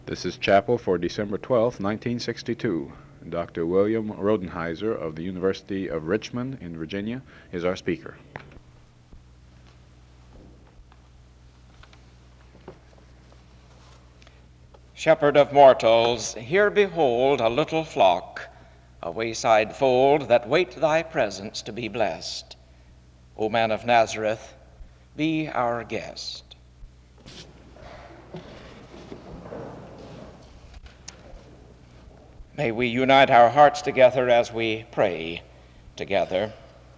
This is chapel for December 12, 1962. Dr. William Rodenheiser of the University of Richmond in Virginia is our speaker. Shepherd of mortals, here behold a little flock, a wayside fold that wait thy presence to be blessed. O Man of Nazareth, be our guest. May we unite our hearts together as we pray together.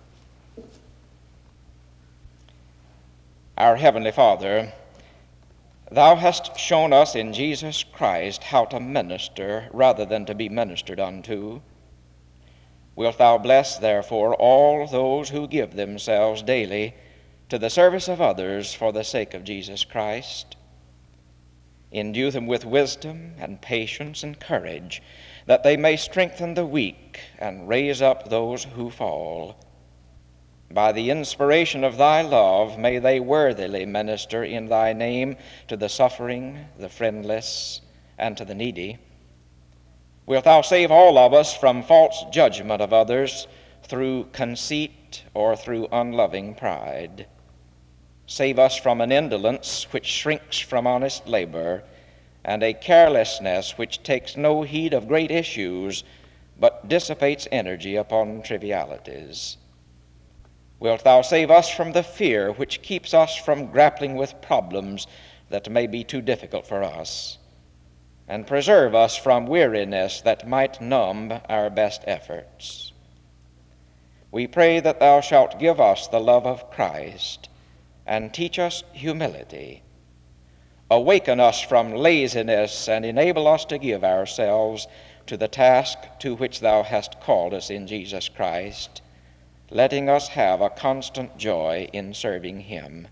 Our Heavenly Father, Thou hast shown us in Jesus Christ how to minister rather than to be ministered unto. Wilt Thou bless, therefore, all those who give themselves daily to the service of others for the sake of Jesus Christ? Endue them with wisdom and patience and courage, that they may strengthen the weak and raise up those who fall. By the inspiration of Thy love, may they worthily minister in Thy name to the suffering, the friendless, and to the needy. Wilt Thou save all of us from false judgment of others through conceit or through unloving pride. Save us from an indolence which shrinks from honest labor, and a carelessness which takes no heed of great issues, but dissipates energy upon trivialities. Wilt Thou save us from the fear which keeps us from grappling with problems that may be too difficult for us, and preserve us from weariness that might numb our best efforts. We pray that Thou shalt give us the love of Christ and teach us humility. Awaken us from laziness and enable us to give ourselves to the task to which Thou hast called us in Jesus Christ, letting us have a constant joy in serving Him.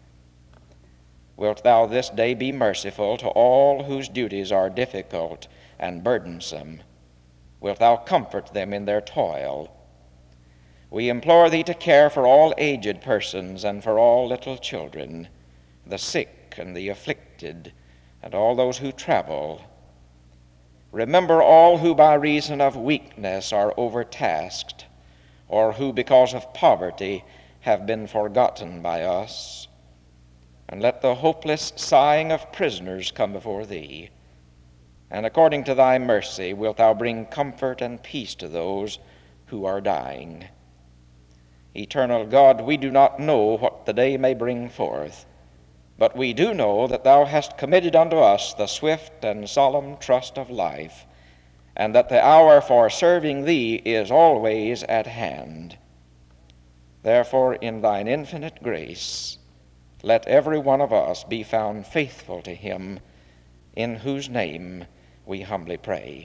Wilt Thou this day be merciful to all whose duties are difficult and burdensome? Wilt Thou comfort them in their toil? We implore Thee to care for all aged persons and for all little children, the sick and the afflicted, and all those who travel. Remember all who by reason of weakness are overtasked, or who because of poverty have been forgotten by us. And let the hopeless sighing of prisoners come before Thee. And according to Thy mercy wilt Thou bring comfort and peace to those who are dying. Eternal God, we do not know what the day may bring forth, but we do know that Thou hast committed unto us the swift and solemn trust of life, and that the hour for serving Thee is always at hand. Therefore, in Thine infinite grace, let every one of us be found faithful to Him, in whose name we humbly pray.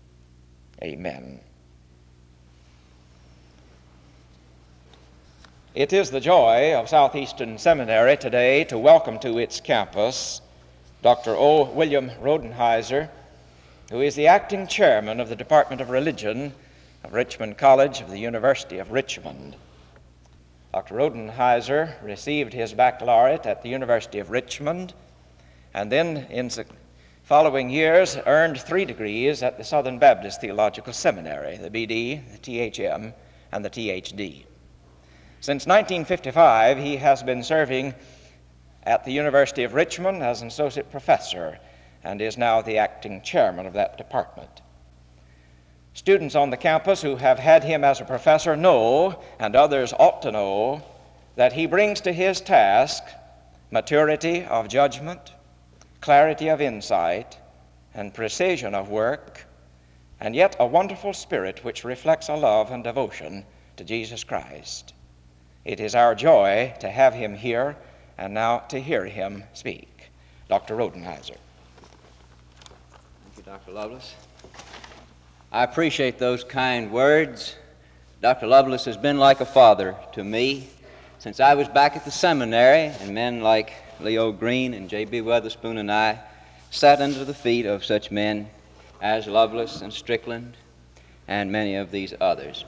Amen. It is the joy of Southeastern Seminary today to welcome to its campus Dr. O. William Rodenheiser, who is the acting chairman of the Department of Religion of Richmond College of the University of Richmond. Dr. Rodenheiser received his baccalaureate at the University of Richmond, and then in the following years earned 3 degrees at the Southern Baptist Theological Seminary, the BD, the THM, and the THD. Since 1955, he has been serving at the University of Richmond as an associate professor and is now the acting chairman of that department. Students on the campus who have had him as a professor know, and others ought to know, that he brings to his task maturity of judgment, clarity of insight, and precision of work, and yet a wonderful spirit which reflects a love and devotion to Jesus Christ. It is our joy to have him here and now to hear him speak. Dr. Rodenheiser. Thank you, Dr. Lovelace. I appreciate those kind words. Dr. Lovelace has been like a father to me since I was back at the seminary, and men like Leo Green and J.B. Weatherspoon and I sat under the feet of such men as Lovelace and Strickland and many of these others.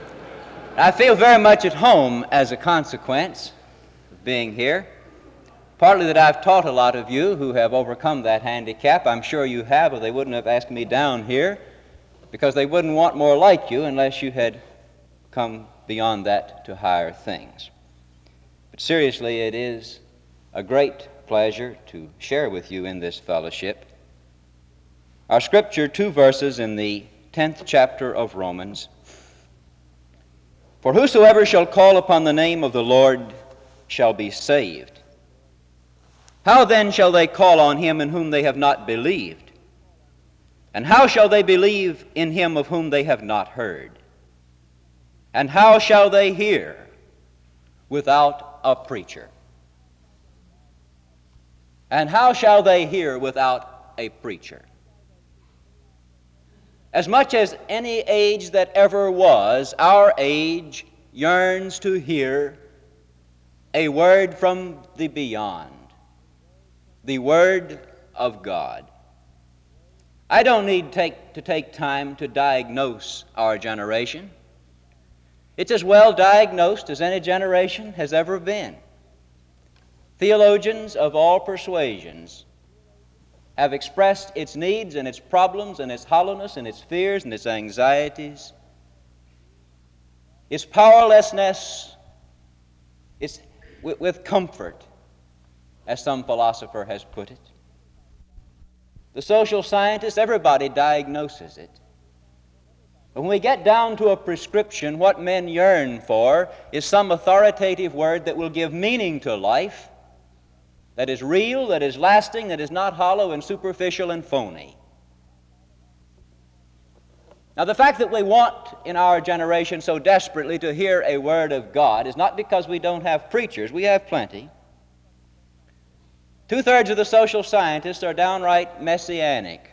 I feel very much at home as a consequence of being here. Partly that I've taught a lot of you who have overcome that handicap. I'm sure you have, or they wouldn't have asked me down here, because they wouldn't want more like you unless you had come beyond that to higher things. But seriously, it is a great pleasure to share with you in this fellowship. Our scripture, 2 verses in the 10th chapter of Romans. For whosoever shall call upon the name of the Lord shall be saved. How then shall they call on him in whom they have not believed? And how shall they believe in him of whom they have not heard? And how shall they hear without a preacher? And how shall they hear without a preacher? As much as any age that ever was, our age yearns to hear a word from the beyond, the Word of God. I don't need to take time to diagnose our generation. It's as well diagnosed as any generation has ever been. Theologians of all persuasions have expressed its needs and its problems and its hollowness and its fears and its anxieties, its powerlessness, its with comfort, as some philosopher has put it. The social scientists, everybody diagnoses it. But when we get down to a prescription, what men yearn for is some authoritative word that will give meaning to life, that is real, that is lasting, that is not hollow and superficial and phony. Now, the fact that we want in our generation so desperately to hear a word of God is not because we don't have preachers. We have plenty. 2/3 of the social scientists are downright messianic.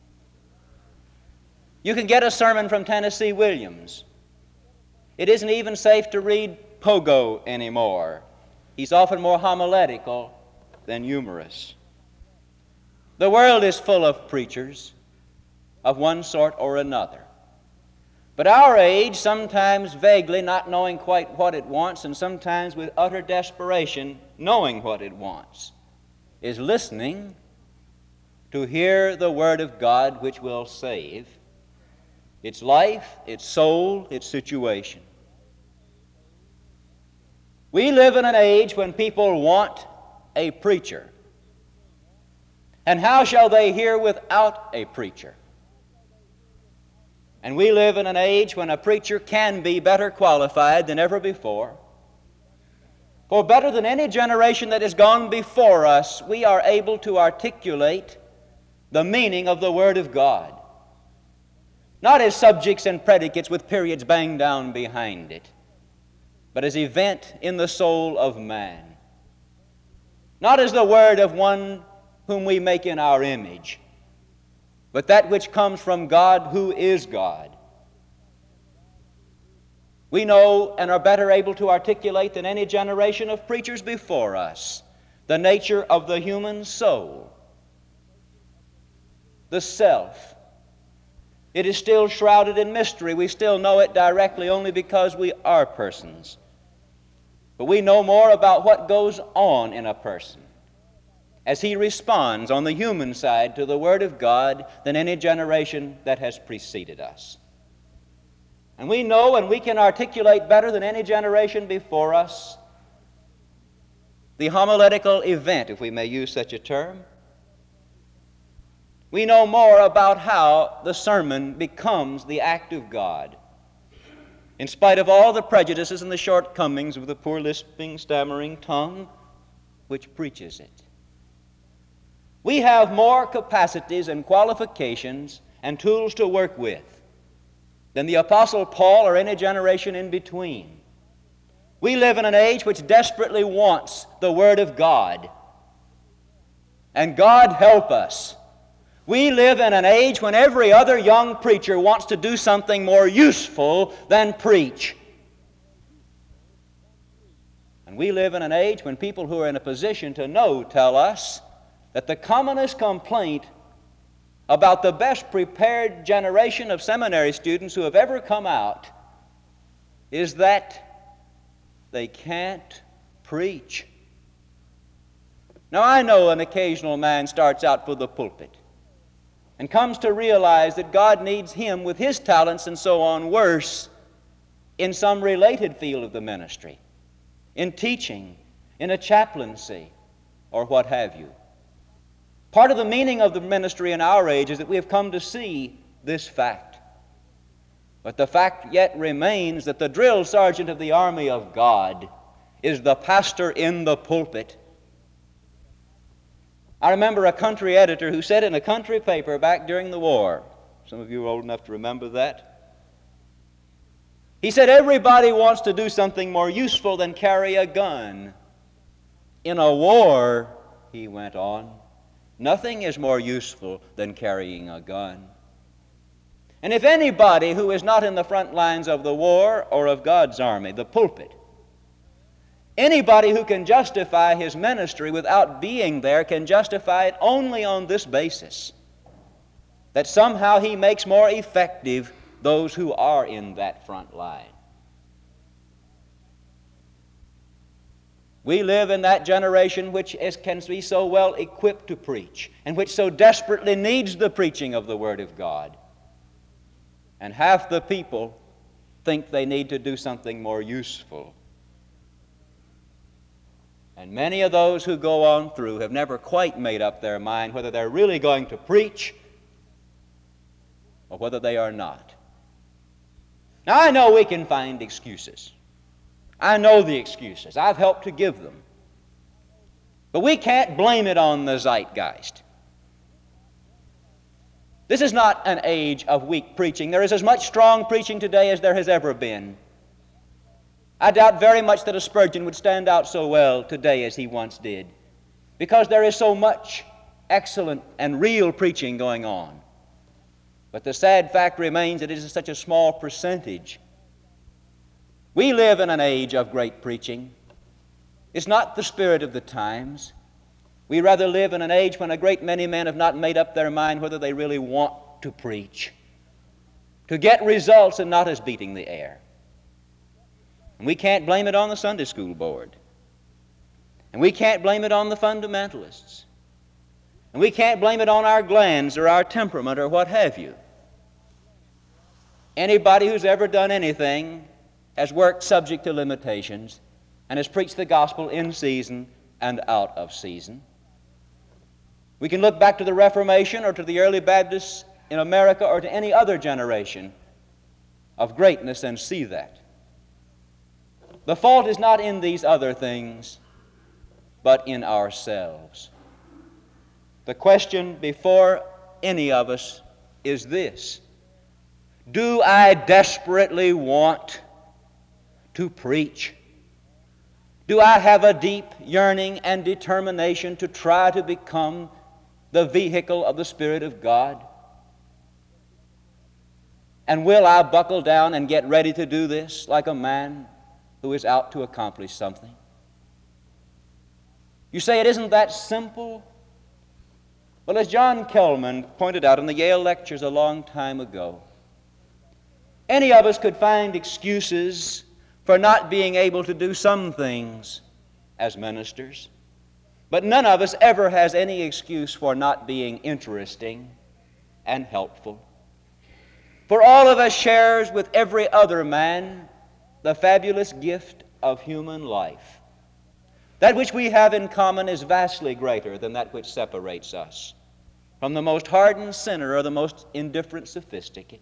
You can get a sermon from Tennessee Williams. It isn't even safe to read Pogo anymore. He's often more homiletical than humorous. The world is full of preachers of one sort or another. But our age, sometimes vaguely not knowing quite what it wants, and sometimes with utter desperation knowing what it wants, is listening to hear the Word of God which will save its life, its soul, its situation. We live in an age when people want a preacher. And how shall they hear without a preacher? And we live in an age when a preacher can be better qualified than ever before. For better than any generation that has gone before us, we are able to articulate the meaning of the Word of God. Not as subjects and predicates with periods banged down behind it, but as event in the soul of man. Not as the word of one whom we make in our image, but that which comes from God who is God. We know and are better able to articulate than any generation of preachers before us the nature of the human soul, the self. It is still shrouded in mystery. We still know it directly only because we are persons. But we know more about what goes on in a person as he responds on the human side to the Word of God than any generation that has preceded us. And we know and we can articulate better than any generation before us the homiletical event, if we may use such a term. We know more about how the sermon becomes the act of God, in spite of all the prejudices and the shortcomings of the poor lisping, stammering tongue which preaches it. We have more capacities and qualifications and tools to work with than the Apostle Paul or any generation in between. We live in an age which desperately wants the Word of God. And God help us. We live in an age when every other young preacher wants to do something more useful than preach. And we live in an age when people who are in a position to know tell us that the commonest complaint about the best prepared generation of seminary students who have ever come out is that they can't preach. Now, I know an occasional man starts out for the pulpit and comes to realize that God needs him with his talents and so on worse in some related field of the ministry, in teaching, in a chaplaincy, or what have you. Part of the meaning of the ministry in our age is that we have come to see this fact. But the fact yet remains that the drill sergeant of the army of God is the pastor in the pulpit. I remember a country editor who said in a country paper back during the war, some of you are old enough to remember that, he said, everybody wants to do something more useful than carry a gun. In a war, he went on, nothing is more useful than carrying a gun. And if anybody who is not in the front lines of the war or of God's army, the pulpit, anybody who can justify his ministry without being there can justify it only on this basis, that somehow he makes more effective those who are in that front line. We live in that generation which can be so well equipped to preach and which so desperately needs the preaching of the Word of God. And half the people think they need to do something more useful. And many of those who go on through have never quite made up their mind whether they're really going to preach or whether they are not. Now, I know we can find excuses. I know the excuses. I've helped to give them. But we can't blame it on the zeitgeist. This is not an age of weak preaching. There is as much strong preaching today as there has ever been. I doubt very much that a Spurgeon would stand out so well today as he once did, because there is so much excellent and real preaching going on. But the sad fact remains that it is such a small percentage. We live in an age of great preaching. It's not the spirit of the times. We rather live in an age when a great many men have not made up their mind whether they really want to preach, to get results and not as beating the air. And we can't blame it on the Sunday school board. And we can't blame it on the fundamentalists. And we can't blame it on our glands or our temperament or what have you. Anybody who's ever done anything has worked subject to limitations and has preached the gospel in season and out of season. We can look back to the Reformation or to the early Baptists in America or to any other generation of greatness and see that. The fault is not in these other things, but in ourselves. The question before any of us is this: do I desperately want to preach? Do I have a deep yearning and determination to try to become the vehicle of the Spirit of God? And will I buckle down and get ready to do this like a man who is out to accomplish something? You say it isn't that simple? Well, as John Kelman pointed out in the Yale lectures a long time ago, any of us could find excuses for not being able to do some things as ministers, but none of us ever has any excuse for not being interesting and helpful. For all of us shares with every other man the fabulous gift of human life. That which we have in common is vastly greater than that which separates us from the most hardened sinner or the most indifferent sophisticate.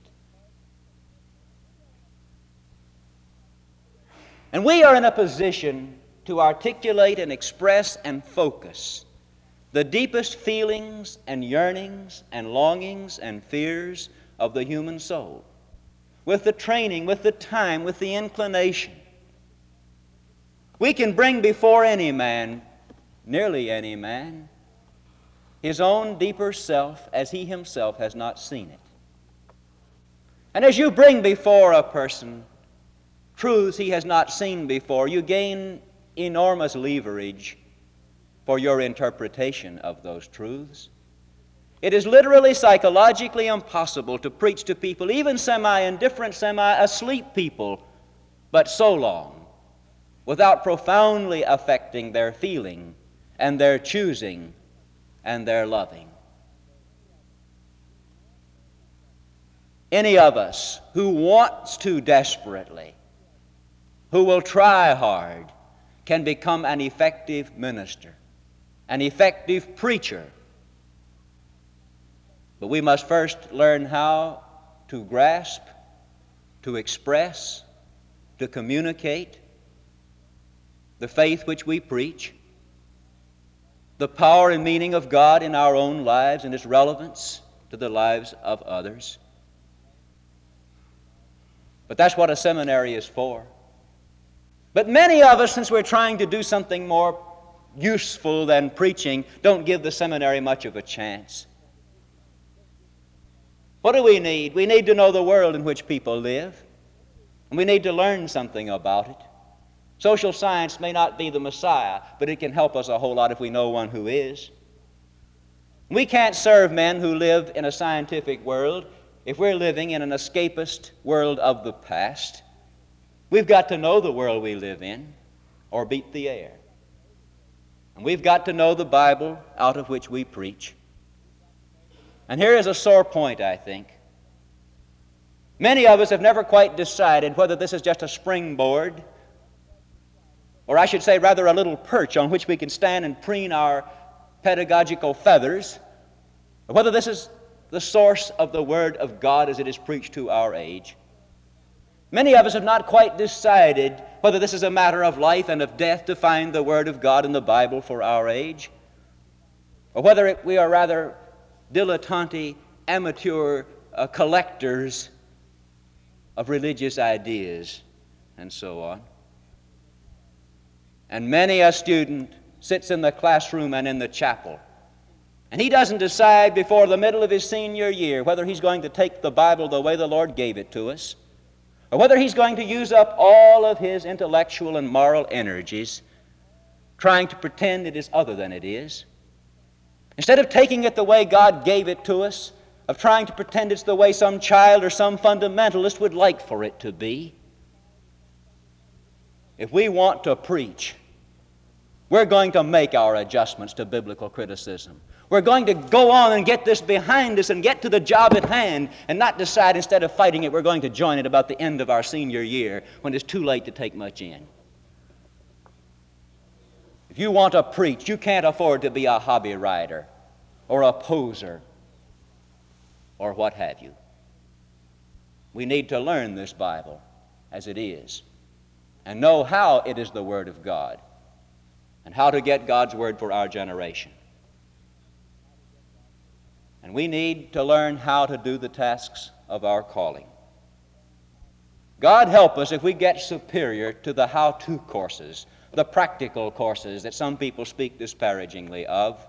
And we are in a position to articulate and express and focus the deepest feelings and yearnings and longings and fears of the human soul, with the training, with the time, with the inclination. We can bring before any man, nearly any man, his own deeper self as he himself has not seen it. And as you bring before a person truths he has not seen before, you gain enormous leverage for your interpretation of those truths. It is literally psychologically impossible to preach to people, even semi-indifferent, semi-asleep people, but so long, without profoundly affecting their feeling and their choosing and their loving. Any of us who wants to desperately, who will try hard, can become an effective minister, an effective preacher. But we must first learn how to grasp, to express, to communicate the faith which we preach, the power and meaning of God in our own lives and its relevance to the lives of others. But that's what a seminary is for. But many of us, since we're trying to do something more useful than preaching, don't give the seminary much of a chance. What do we need? We need to know the world in which people live, and we need to learn something about it. Social science may not be the Messiah, but it can help us a whole lot if we know one who is. We can't serve men who live in a scientific world if we're living in an escapist world of the past. We've got to know the world we live in, or beat the air. And we've got to know the Bible out of which we preach. And here is a sore point, I think. Many of us have never quite decided whether this is just a springboard, or I should say rather a little perch on which we can stand and preen our pedagogical feathers, or whether this is the source of the Word of God as it is preached to our age. Many of us have not quite decided whether this is a matter of life and of death to find the Word of God in the Bible for our age, or whether we are rather dilettante, amateur collectors of religious ideas and so on. And many a student sits in the classroom and in the chapel, and he doesn't decide before the middle of his senior year whether he's going to take the Bible the way the Lord gave it to us, or whether he's going to use up all of his intellectual and moral energies trying to pretend it is other than it is. Instead of taking it the way God gave it to us, of trying to pretend it's the way some child or some fundamentalist would like for it to be. If we want to preach, we're going to make our adjustments to biblical criticism. We're going to go on and get this behind us and get to the job at hand and not decide instead of fighting it, we're going to join it about the end of our senior year when it's too late to take much in. If you want to preach, you can't afford to be a hobby rider or a poser or what have you. We need to learn this Bible as it is and know how it is the Word of God and how to get God's Word for our generation. And we need to learn how to do the tasks of our calling. God help us if we get superior to the how-to courses, the practical courses that some people speak disparagingly of.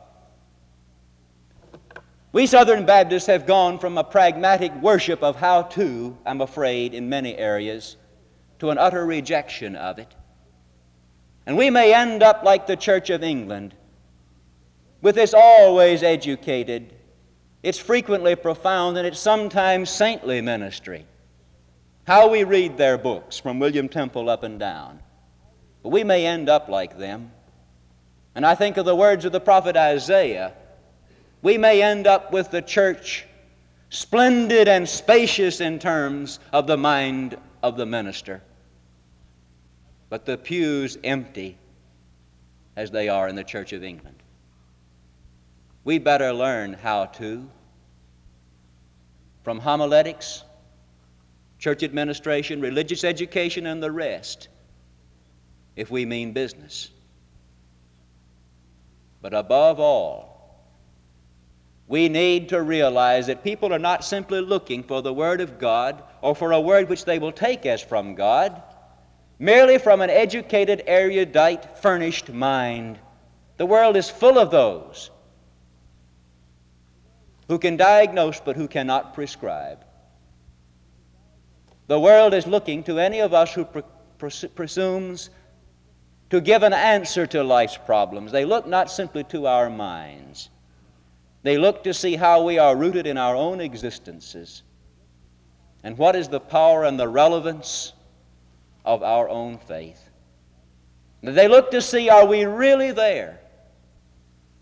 We Southern Baptists have gone from a pragmatic worship of how-to, I'm afraid, in many areas, to an utter rejection of it. And we may end up like the Church of England, with this always educated, it's frequently profound, and it's sometimes saintly ministry. How we read their books, from William Temple up and down. But we may end up like them. And I think of the words of the prophet Isaiah. We may end up with the church splendid and spacious in terms of the mind of the minister, but the pews empty as they are in the Church of England. We better learn how to, from homiletics, church administration, religious education, and the rest, if we mean business. But above all, we need to realize that people are not simply looking for the Word of God or for a word which they will take as from God, merely from an educated, erudite, furnished mind. The world is full of those who can diagnose but who cannot prescribe. The world is looking to any of us who presumes to give an answer to life's problems. They look not simply to our minds. They look to see how we are rooted in our own existences and what is the power and the relevance of our own faith. They look to see, are we really there?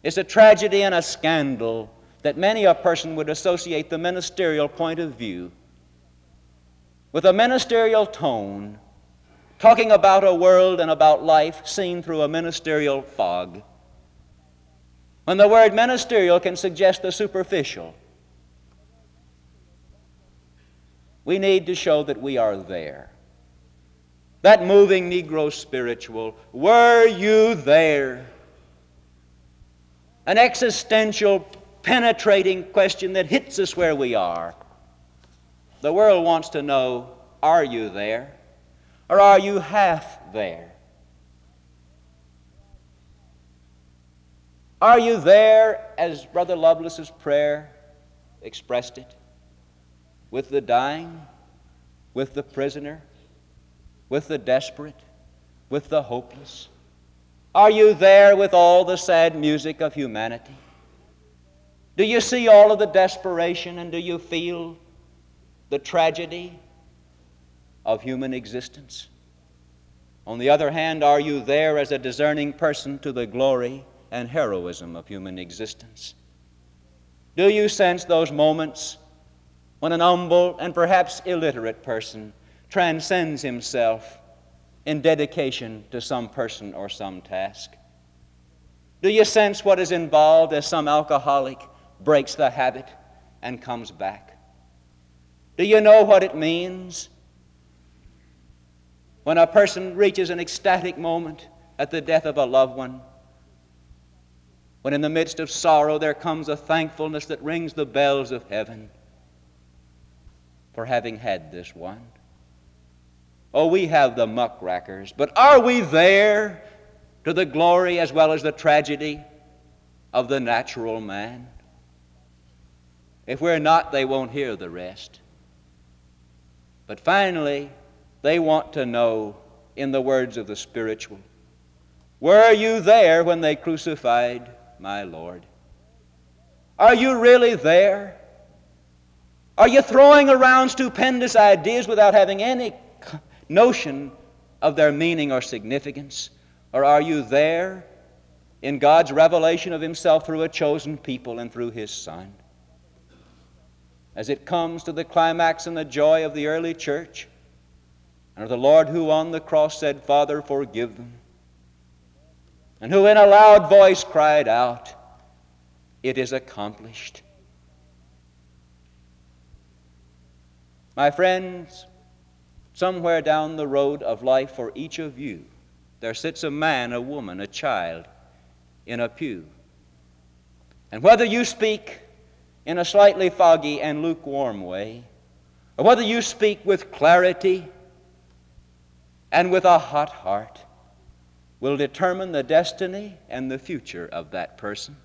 It's a tragedy and a scandal that many a person would associate the ministerial point of view with a ministerial tone, talking about a world and about life seen through a ministerial fog, when the word ministerial can suggest the superficial. We need to show that we are there. That moving Negro spiritual, were you there? An existential, penetrating question that hits us where we are. The world wants to know, are you there? Or are you half there? Are you there, as Brother Lovelace's prayer expressed it, with the dying, with the prisoner, with the desperate, with the hopeless? Are you there with all the sad music of humanity? Do you see all of the desperation, and do you feel the tragedy of human existence? On the other hand, are you there as a discerning person to the glory and heroism of human existence? Do you sense those moments when an humble and perhaps illiterate person transcends himself in dedication to some person or some task? Do you sense what is involved as some alcoholic breaks the habit and comes back? Do you know what it means when a person reaches an ecstatic moment at the death of a loved one? When in the midst of sorrow there comes a thankfulness that rings the bells of heaven for having had this one. Oh, we have the muckrackers, but are we there to the glory as well as the tragedy of the natural man? If we're not, they won't hear the rest. But finally, they want to know, in the words of the spiritual, were you there when they crucified my Lord? Are you really there? Are you throwing around stupendous ideas without having any notion of their meaning or significance? Or are you there in God's revelation of Himself through a chosen people and through His Son? As it comes to the climax and the joy of the early church, and of the Lord who on the cross said, Father, forgive them, and who in a loud voice cried out, it is accomplished. My friends, somewhere down the road of life for each of you, there sits a man, a woman, a child in a pew. And whether you speak in a slightly foggy and lukewarm way, or whether you speak with clarity and with a hot heart, will determine the destiny and the future of that person.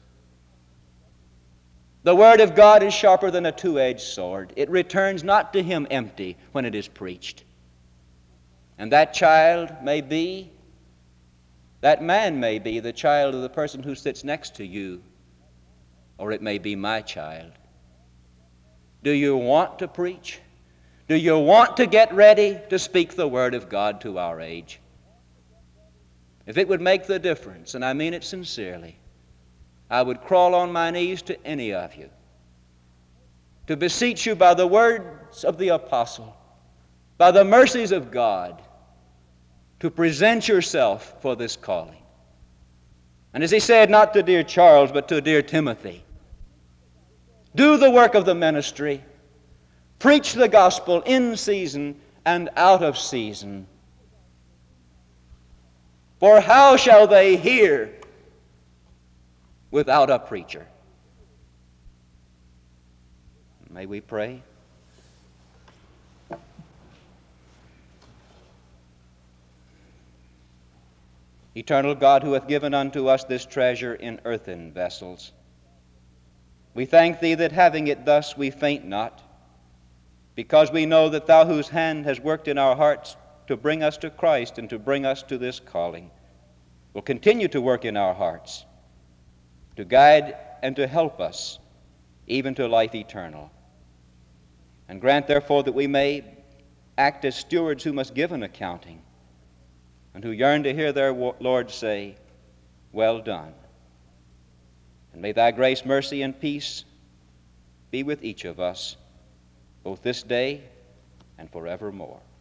The Word of God is sharper than a two-edged sword. It returns not to Him empty when it is preached. And that child may be, that man may be the child of the person who sits next to you, or it may be my child. Do you want to preach? Do you want to get ready to speak the Word of God to our age? If it would make the difference, and I mean it sincerely, I would crawl on my knees to any of you to beseech you by the words of the apostle, by the mercies of God, to present yourself for this calling. And as he said, not to dear Charles, but to dear Timothy, do the work of the ministry, preach the gospel in season and out of season. For how shall they hear without a preacher? May we pray? Eternal God, who hath given unto us this treasure in earthen vessels, we thank Thee that having it thus we faint not, because we know that Thou, whose hand has worked in our hearts to bring us to Christ and to bring us to this calling, will continue to work in our hearts, to guide and to help us even to life eternal. And grant, therefore, that we may act as stewards who must give an accounting, and who yearn to hear their Lord say, well done, And may thy grace, mercy, and peace be with each of us, both this day and forevermore.